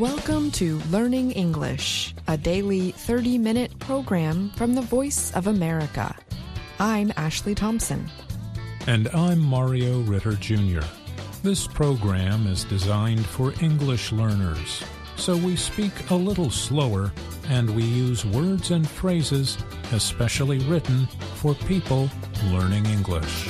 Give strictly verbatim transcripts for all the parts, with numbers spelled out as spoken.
Welcome to Learning English, a daily thirty-minute program from the Voice of America. I'm Ashley Thompson. And I'm Mario Ritter Junior This program is designed for English learners, so we speak a little slower and we use words and phrases especially written for people learning English.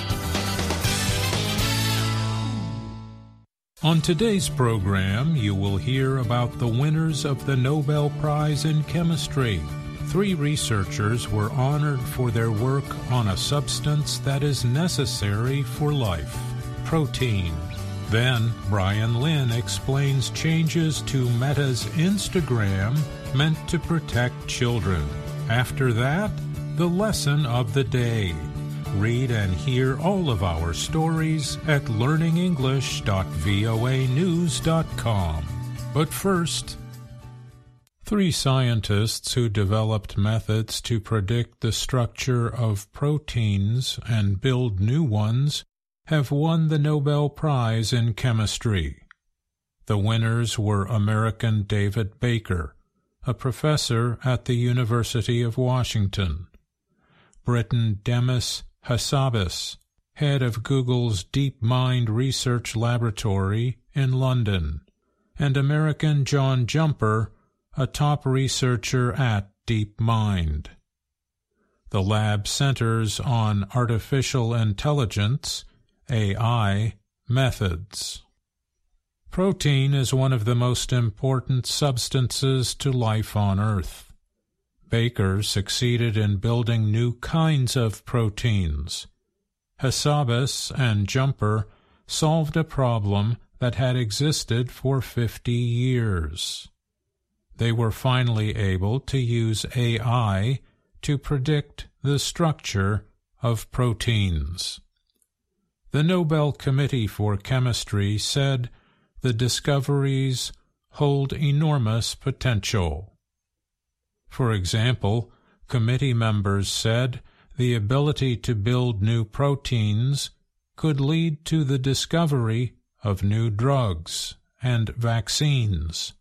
On today's program, you will hear about the winners of the Nobel Prize in Chemistry. Three researchers were honored for their work on a substance that is necessary for life, protein. Then, Brian Lynn explains changes to Meta's Instagram meant to protect children. After that, the lesson of the day. Read and hear all of our stories at learning english dot voa news dot com. But first, three scientists who developed methods to predict the structure of proteins and build new ones have won the Nobel Prize in Chemistry. The winners were American David Baker, a professor at the University of Washington, Briton Demis Hassabis, head of Google's DeepMind Research Laboratory in London, and American John Jumper, a top researcher at DeepMind. The lab centers on artificial intelligence, A I, methods. Protein is one of the most important substances to life on Earth. Baker succeeded in building new kinds of proteins. Hassabis and Jumper solved a problem that had existed for fifty years. They were finally able to use A I to predict the structure of proteins. The Nobel Committee for Chemistry said the discoveries hold enormous potential. For example, committee members said the ability to build new proteins could lead to the discovery of new drugs and vaccines.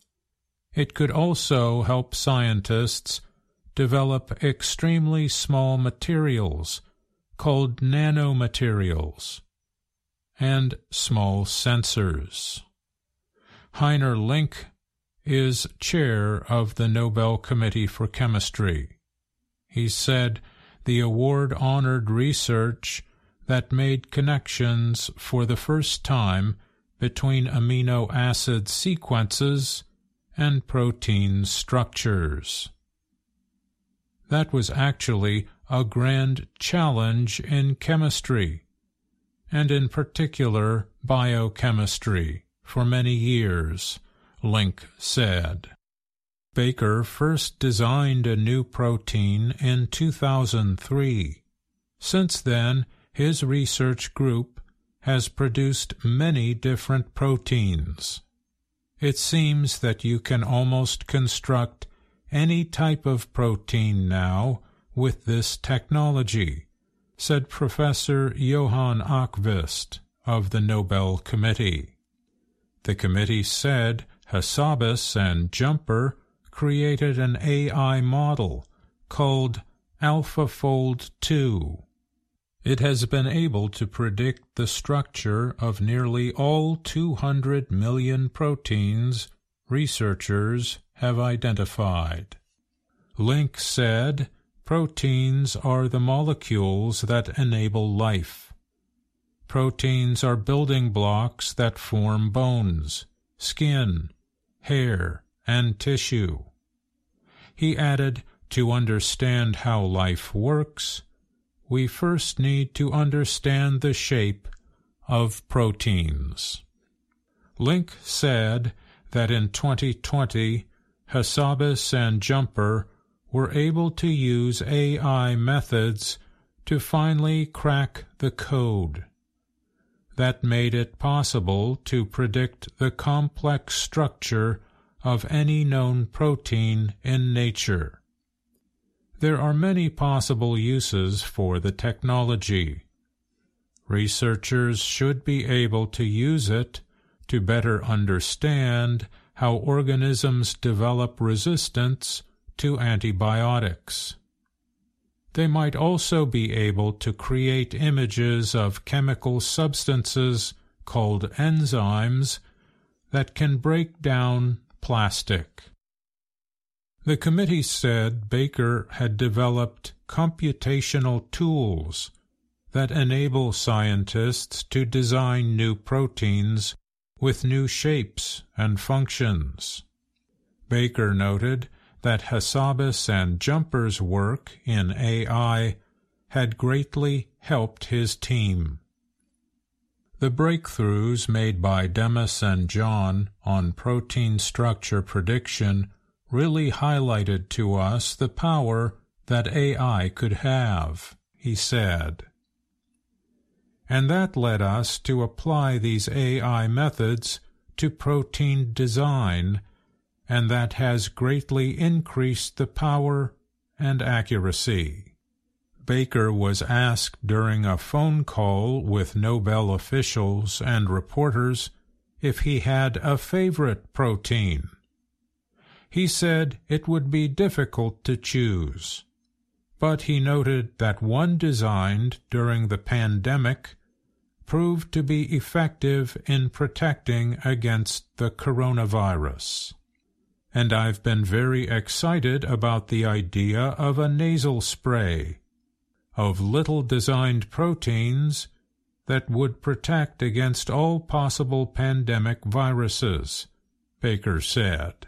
It could also help scientists develop extremely small materials called nanomaterials and small sensors. Heiner Link is chair of the Nobel Committee for Chemistry. He said the award honored research that made connections for the first time between amino acid sequences and protein structures. That was actually a grand challenge in chemistry, and in particular biochemistry, for many years, Link said. Baker first designed a new protein in two thousand three. Since then, his research group has produced many different proteins. It seems that you can almost construct any type of protein now with this technology, said Professor Johan Akvist of the Nobel Committee. The committee said Hassabis and Jumper created an A I model called AlphaFold two. It has been able to predict the structure of nearly all two hundred million proteins researchers have identified. Link said, proteins are the molecules that enable life. Proteins are building blocks that form bones, skin, hair, and tissue. He added, to understand how life works, we first need to understand the shape of proteins. Link said that in twenty twenty, Hassabis and Jumper were able to use A I methods to finally crack the code. That made it possible to predict the complex structure of any known protein in nature. There are many possible uses for the technology. Researchers should be able to use it to better understand how organisms develop resistance to antibiotics. They might also be able to create images of chemical substances called enzymes that can break down plastic. The committee said Baker had developed computational tools that enable scientists to design new proteins with new shapes and functions. Baker noted that Hassabis and Jumper's work in A I had greatly helped his team. The breakthroughs made by Demis and John on protein structure prediction really highlighted to us the power that A I could have, he said. And that led us to apply these A I methods to protein design, and that has greatly increased the power and accuracy. Baker was asked during a phone call with Nobel officials and reporters if he had a favorite protein. He said it would be difficult to choose, but he noted that one designed during the pandemic proved to be effective in protecting against the coronavirus. And I've been very excited about the idea of a nasal spray of little designed proteins that would protect against all possible pandemic viruses, Baker said.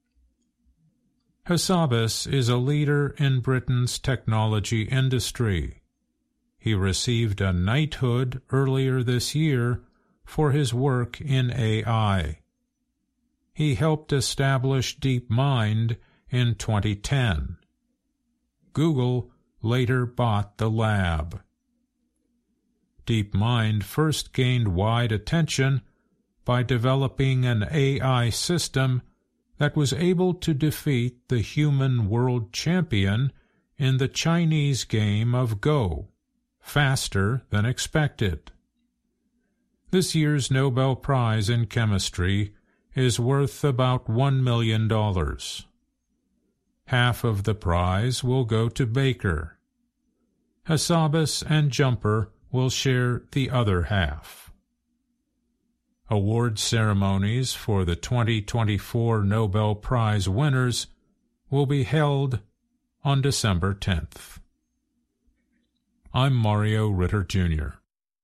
Hassabis is a leader in Britain's technology industry. He received a knighthood earlier this year for his work in A I. He helped establish DeepMind in twenty ten. Google later bought the lab. DeepMind first gained wide attention by developing an A I system that was able to defeat the human world champion in the Chinese game of Go, faster than expected. This year's Nobel Prize in Chemistry is worth about one million dollars. Half of the prize will go to Baker. Hassabis and Jumper will share the other half. Award ceremonies for the twenty twenty-four Nobel Prize winners will be held on December tenth. I'm Mario Ritter, Junior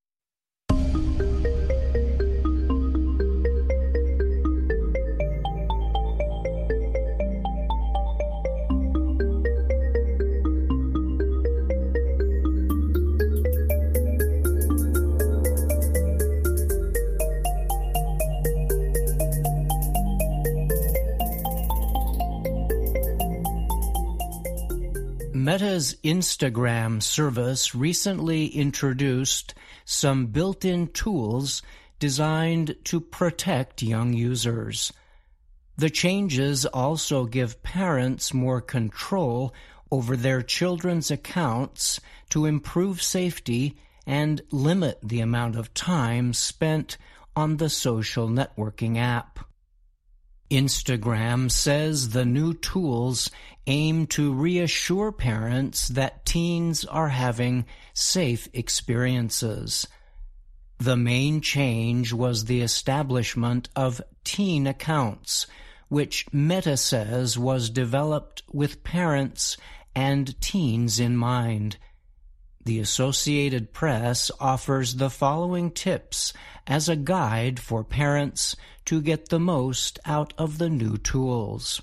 Meta's Instagram service recently introduced some built-in tools designed to protect young users. The changes also give parents more control over their children's accounts to improve safety and limit the amount of time spent on the social networking app. Instagram says the new tools aim to reassure parents that teens are having safe experiences. The main change was the establishment of teen accounts, which Meta says was developed with parents and teens in mind. The Associated Press offers the following tips as a guide for parents to get the most out of the new tools.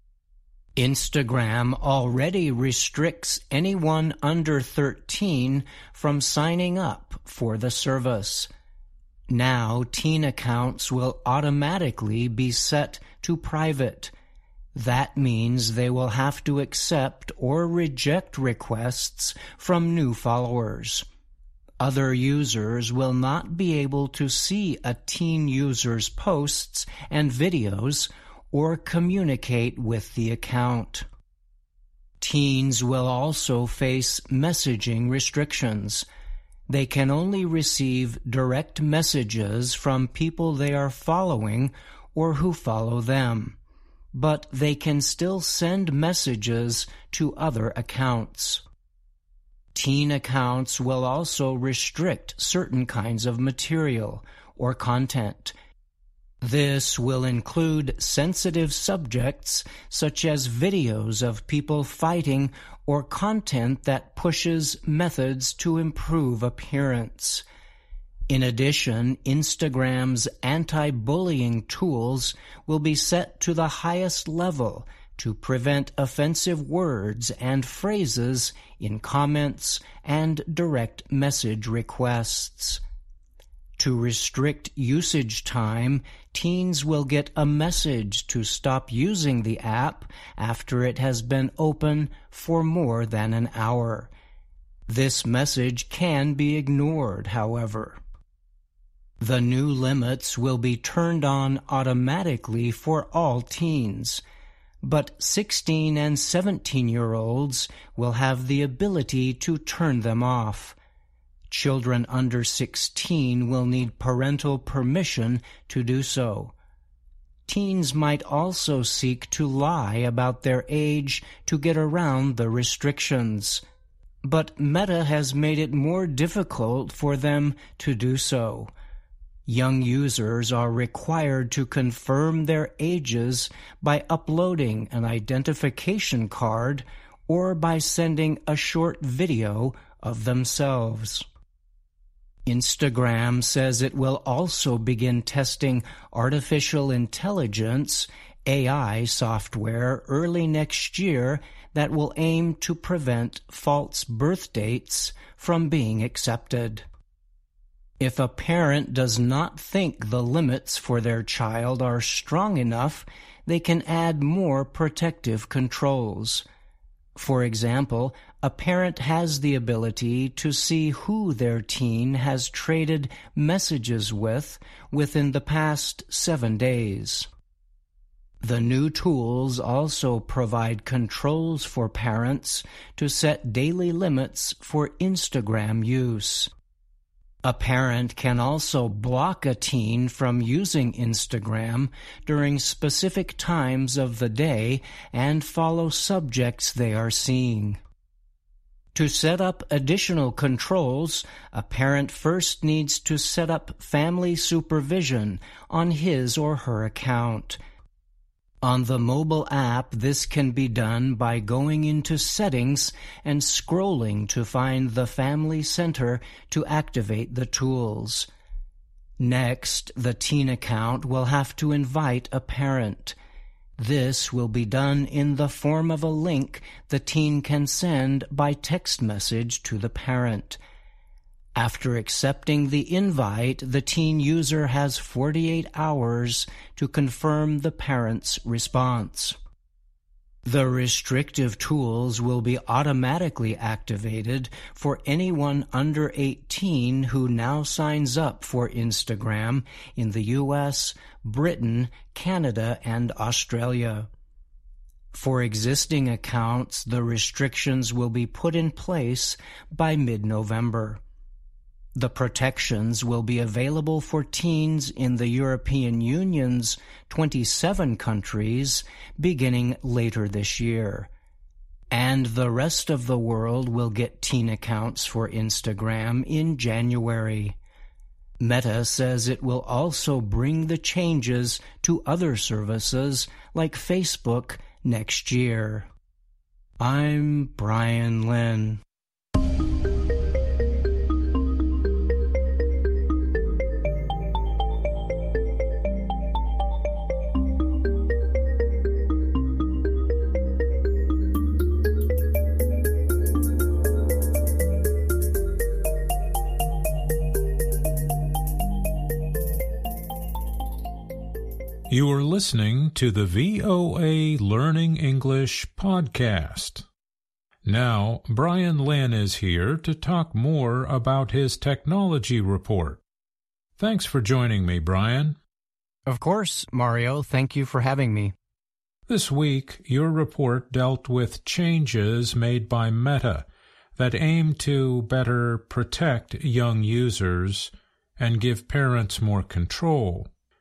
Instagram already restricts anyone under thirteen from signing up for the service. Now, teen accounts will automatically be set to private. That means they will have to accept or reject requests from new followers. Other users will not be able to see a teen user's posts and videos or communicate with the account. Teens will also face messaging restrictions. They can only receive direct messages from people they are following or who follow them, but they can still send messages to other accounts. Teen accounts will also restrict certain kinds of material or content. This will include sensitive subjects such as videos of people fighting or content that pushes methods to improve appearance. In addition, Instagram's anti-bullying tools will be set to the highest level to prevent offensive words and phrases in comments and direct message requests. To restrict usage time, teens will get a message to stop using the app after it has been open for more than an hour. This message can be ignored, however. The new limits will be turned on automatically for all teens, but sixteen and seventeen-year-olds will have the ability to turn them off. Children under sixteen will need parental permission to do so. Teens might also seek to lie about their age to get around the restrictions, but Meta has made it more difficult for them to do so. Young users are required to confirm their ages by uploading an identification card or by sending a short video of themselves. Instagram says it will also begin testing artificial intelligence, A I software, early next year that will aim to prevent false birth dates from being accepted. If a parent does not think the limits for their child are strong enough, they can add more protective controls. For example, a parent has the ability to see who their teen has traded messages with within the past seven days. The new tools also provide controls for parents to set daily limits for Instagram use. A parent can also block a teen from using Instagram during specific times of the day and follow subjects they are seeing. To set up additional controls, a parent first needs to set up family supervision on his or her account. On the mobile app, this can be done by going into Settings and scrolling to find the Family Center to activate the tools. Next, the teen account will have to invite a parent. This will be done in the form of a link the teen can send by text message to the parent. After accepting the invite, the teen user has forty-eight hours to confirm the parent's response. The restrictive tools will be automatically activated for anyone under eighteen who now signs up for Instagram in the U S, Britain, Canada, and Australia. For existing accounts, the restrictions will be put in place by mid-November. The protections will be available for teens in the European Union's twenty-seven countries beginning later this year. And the rest of the world will get teen accounts for Instagram in January. Meta says it will also bring the changes to other services like Facebook next year. I'm Brian Lynn. You are listening to the V O A Learning English podcast. Now, Brian Lynn is here to talk more about his technology report. Thanks for joining me, Brian. Of course, Mario. Thank you for having me. This week, your report dealt with changes made by Meta that aim to better protect young users and give parents more control.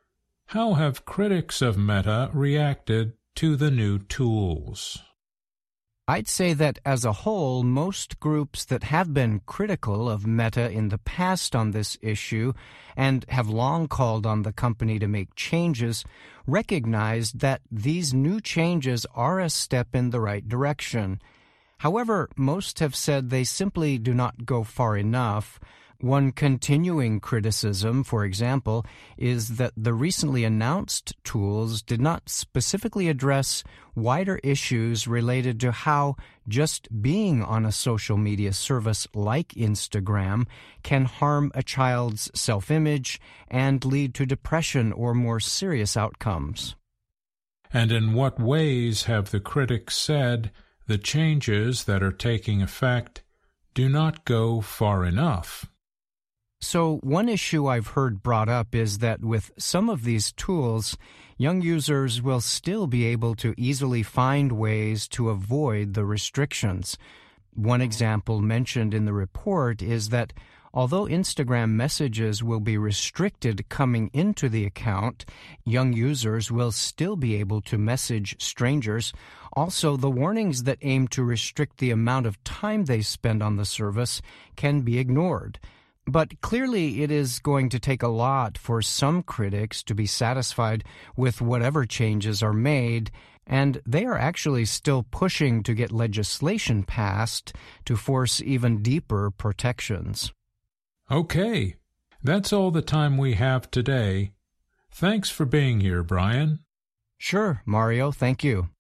How have critics of Meta reacted to the new tools? I'd say that as a whole, most groups that have been critical of Meta in the past on this issue and have long called on the company to make changes recognized that these new changes are a step in the right direction. However, most have said they simply do not go far enough. One continuing criticism, for example, is that the recently announced tools did not specifically address wider issues related to how just being on a social media service like Instagram can harm a child's self-image and lead to depression or more serious outcomes. And in what ways have the critics said the changes that are taking effect do not go far enough? So one issue I've heard brought up is that with some of these tools, young users will still be able to easily find ways to avoid the restrictions. One example mentioned in the report is that although Instagram messages will be restricted coming into the account, young users will still be able to message strangers. Also, the warnings that aim to restrict the amount of time they spend on the service can be ignored. But clearly it is going to take a lot for some critics to be satisfied with whatever changes are made, and they are actually still pushing to get legislation passed to force even deeper protections. Okay, that's all the time we have today. Thanks for being here, Brian. Sure, Mario, thank you.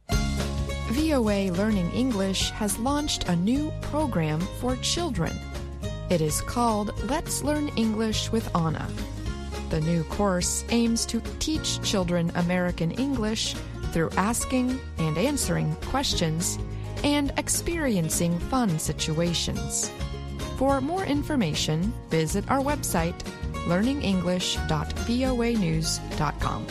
V O A Learning English has launched a new program for children. It is called Let's Learn English with Anna. The new course aims to teach children American English through asking and answering questions and experiencing fun situations. For more information, visit our website, learning english dot voa news dot com.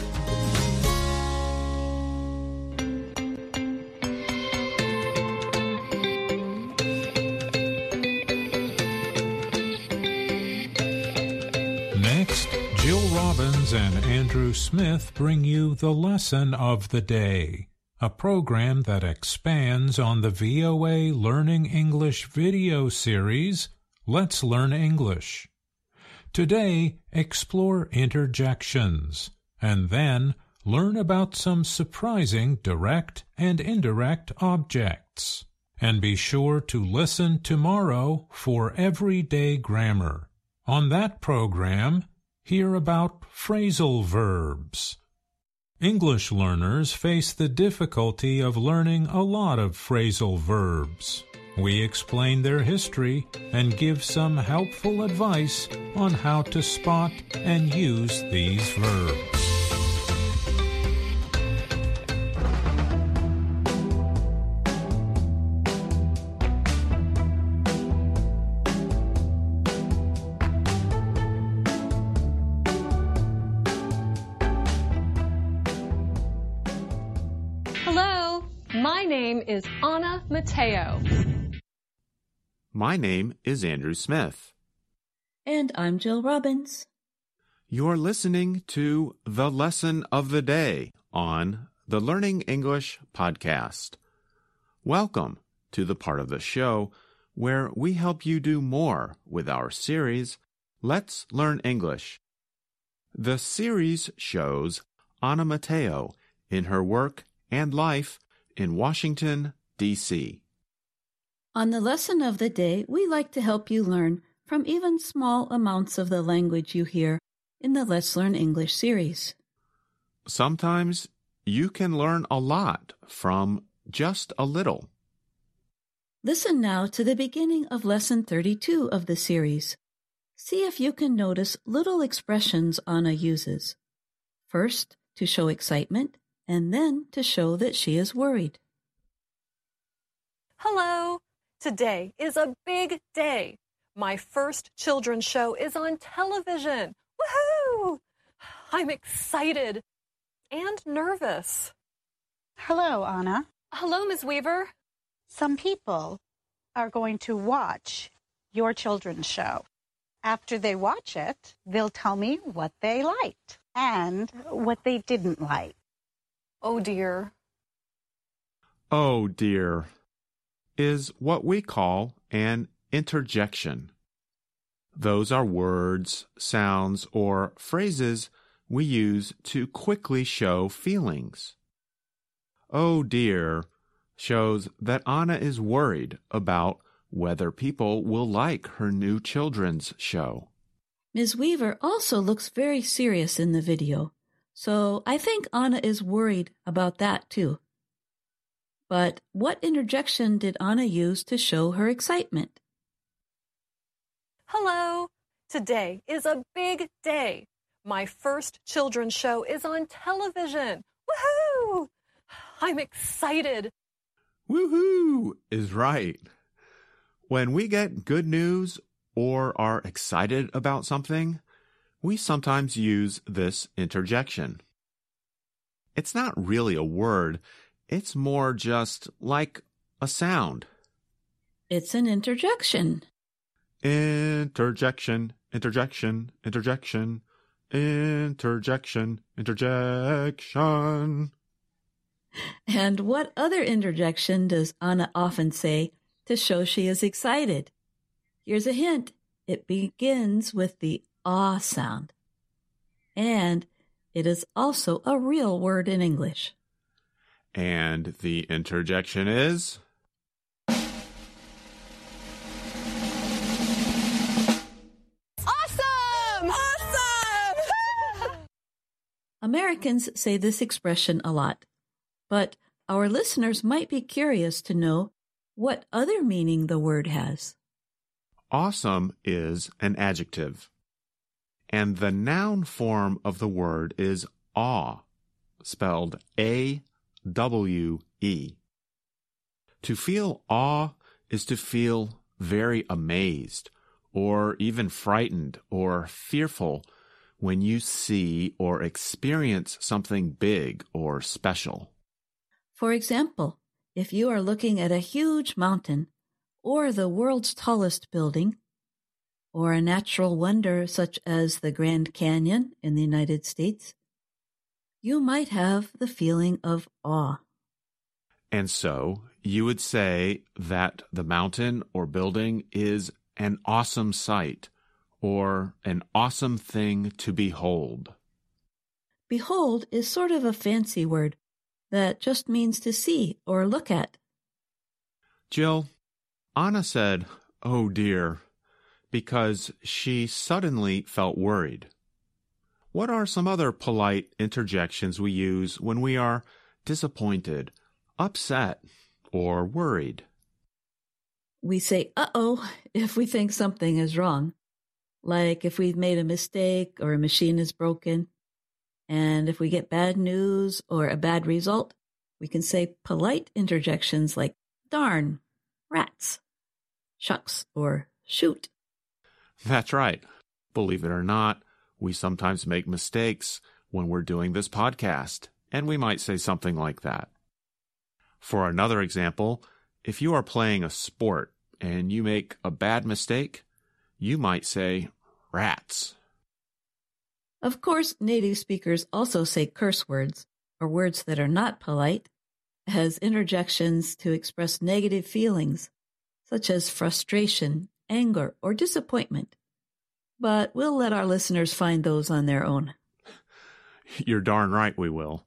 Jill Robbins and Andrew Smith bring you the Lesson of the Day, a program that expands on the V O A Learning English video series, Let's Learn English. Today, explore interjections, and then learn about some surprising direct and indirect objects. And be sure to listen tomorrow for Everyday Grammar. On that program, hear about phrasal verbs. English learners face the difficulty of learning a lot of phrasal verbs. We explain their history and give some helpful advice on how to spot and use these verbs. Hello, my name is Anna Mateo. My name is Andrew Smith. And I'm Jill Robbins. You're listening to The Lesson of the Day on the Learning English podcast. Welcome to the part of the show where we help you do more with our series, Let's Learn English. The series shows Anna Mateo in her work and life in Washington, D C On the Lesson of the Day, we like to help you learn from even small amounts of the language you hear in the Let's Learn English series. Sometimes you can learn a lot from just a little. Listen now to the beginning of Lesson thirty-two of the series. See if you can notice little expressions Anna uses. First, to show excitement, and then to show that she is worried. Hello, today is a big day. My first children's show is on television. Woohoo! I'm excited and nervous. Hello, Anna. Hello, Miz Weaver. Some people are going to watch your children's show. After they watch it, they'll tell me what they liked. and what they didn't like. Oh dear. Oh dear is what we call an interjection. Those are words, sounds, or phrases we use to quickly show feelings. Oh dear shows that Anna is worried about whether people will like her new children's show. Miz Weaver also looks very serious in the video, so I think Anna is worried about that too. But what interjection did Anna use to show her excitement? Hello. Today is a big day. My first children's show is on television. Woohoo! I'm excited. Woohoo is right. When we get good news or are excited about something, we sometimes use this interjection. It's not really a word. It's more just like a sound. It's an interjection. Interjection, interjection, interjection, interjection, interjection. And what other interjection does Anna often say to show she is excited? Here's a hint. It begins with the ah sound. And it is also a real word in English. And the interjection is... Awesome! Awesome! Americans say this expression a lot, but our listeners might be curious to know what other meaning the word has. Awesome is an adjective, and the noun form of the word is awe, spelled A W E. To feel awe is to feel very amazed, or even frightened or fearful when you see or experience something big or special. For example, if you are looking at a huge mountain, or the world's tallest building, or a natural wonder such as the Grand Canyon in the United States, you might have the feeling of awe. And so you would say that the mountain or building is an awesome sight or an awesome thing to behold. Behold is sort of a fancy word that just means to see or look at. Jill, Anna said, "Oh dear," because she suddenly felt worried. What are some other polite interjections we use when we are disappointed, upset, or worried? We say, uh-oh, if we think something is wrong, like if we've made a mistake or a machine is broken. And if we get bad news or a bad result, we can say polite interjections like darn, rats, shucks, or shoot. That's right. Believe it or not, we sometimes make mistakes when we're doing this podcast, and we might say something like that. For another example, if you are playing a sport and you make a bad mistake, you might say, rats. Of course, native speakers also say curse words, or words that are not polite, as interjections to express negative feelings, such as frustration, anger, or disappointment. But we'll let our listeners find those on their own. You're darn right we will.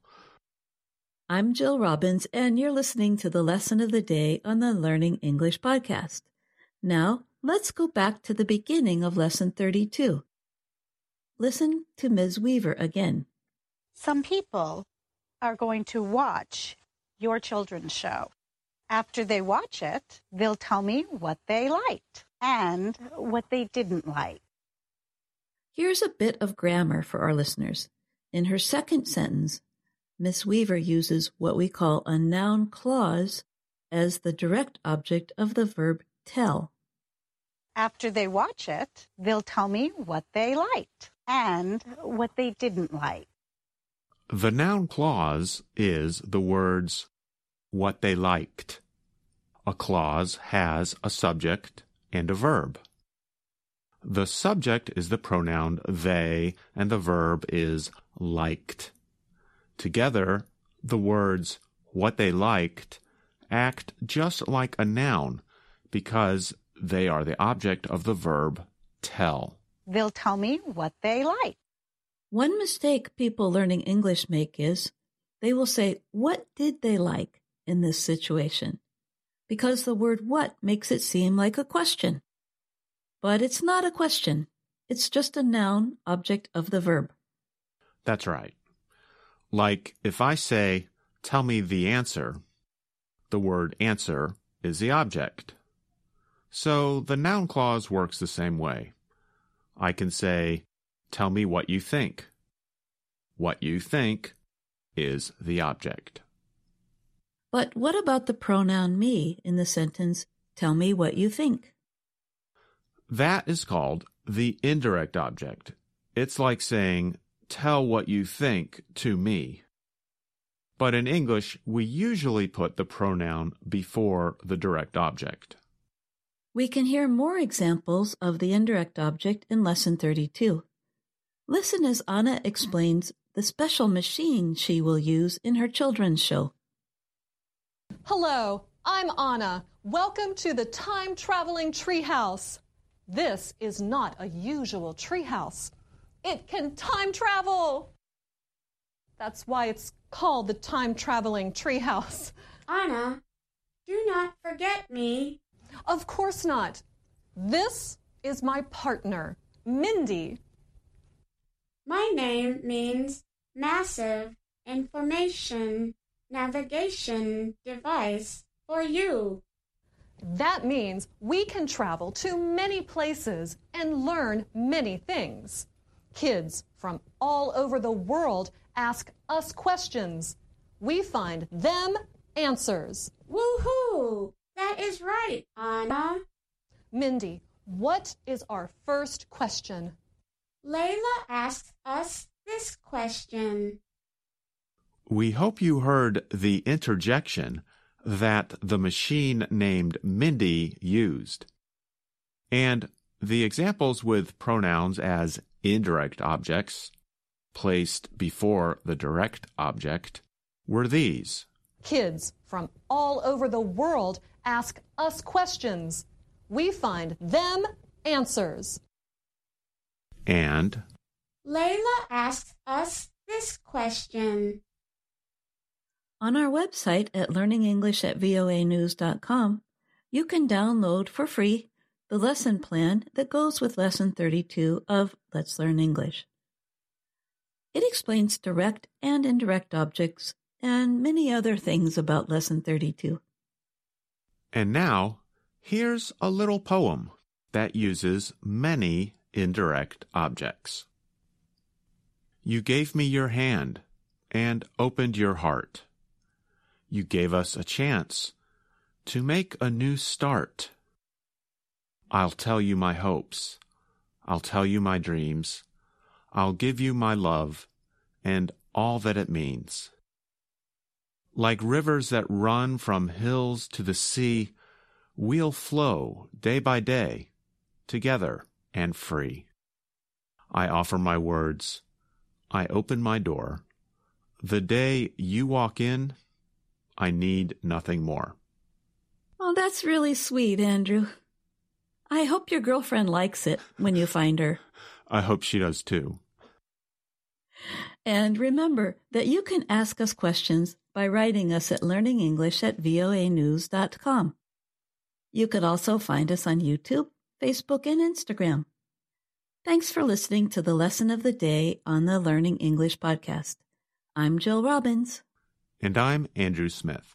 I'm Jill Robbins, and you're listening to the Lesson of the Day on the Learning English podcast. Now, let's go back to the beginning of Lesson thirty-two. Listen to Miz Weaver again. Some people are going to watch your children's show. After they watch it, they'll tell me what they liked and what they didn't like. Here's a bit of grammar for our listeners. In her second sentence, Miss Weaver uses what we call a noun clause as the direct object of the verb tell. After they watch it, they'll tell me what they liked and what they didn't like. The noun clause is the words what they liked. A clause has a subject and a verb. The subject is the pronoun they, and the verb is liked. Together, the words what they liked act just like a noun because they are the object of the verb tell. They'll tell me what they like. One mistake people learning English make is they will say, what did they like in this situation? Because the word what makes it seem like a question. But it's not a question. It's just a noun object of the verb. That's right. Like if I say, tell me the answer, the word answer is the object. So the noun clause works the same way. I can say, tell me what you think. What you think is the object. But what about the pronoun me in the sentence, tell me what you think? That is called the indirect object. It's like saying, tell what you think to me. But in English, we usually put the pronoun before the direct object. We can hear more examples of the indirect object in Lesson thirty-two. Listen as Anna explains the special machine she will use in her children's show. Hello, I'm Anna. Welcome to the time-traveling treehouse. This is not a usual treehouse. It can time travel. That's why it's called the time-traveling treehouse. Anna, do not forget me. Of course not. This is my partner, Mindy. My name means massive information navigation device for you. That means we can travel to many places and learn many things. Kids from all over the world ask us questions. We find them answers. Woohoo! That is right, Anna. Mindy, what is our first question? Layla asks us this question. We hope you heard the interjection that the machine named Mindy used. And the examples with pronouns as indirect objects, placed before the direct object, were these. Kids from all over the world ask us questions. We find them answers. And Layla asks us this question. On our website at learning english at voa news dot com, you can download for free the lesson plan that goes with Lesson thirty-two of Let's Learn English. It explains direct and indirect objects and many other things about Lesson thirty-two. And now, here's a little poem that uses many indirect objects. You gave me your hand and opened your heart. You gave us a chance to make a new start. I'll tell you my hopes. I'll tell you my dreams. I'll give you my love and all that it means. Like rivers that run from hills to the sea, we'll flow day by day, together and free. I offer my words. I open my door. The day you walk in, I need nothing more. Oh, that's really sweet, Andrew. I hope your girlfriend likes it when you find her. I hope she does too. And remember that you can ask us questions by writing us at learning english at voa news dot com. You could also find us on YouTube, Facebook, and Instagram. Thanks for listening to the Lesson of the Day on the Learning English podcast. I'm Jill Robbins. And I'm Andrew Smith.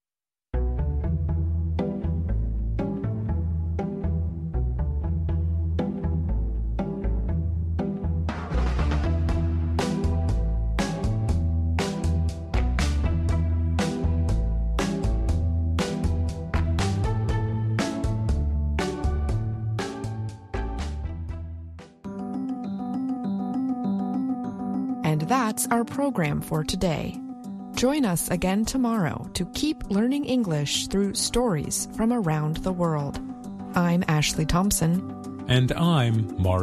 And that's our program for today. Join us again tomorrow to keep learning English through stories from around the world. I'm Ashley Thompson. And I'm Mark.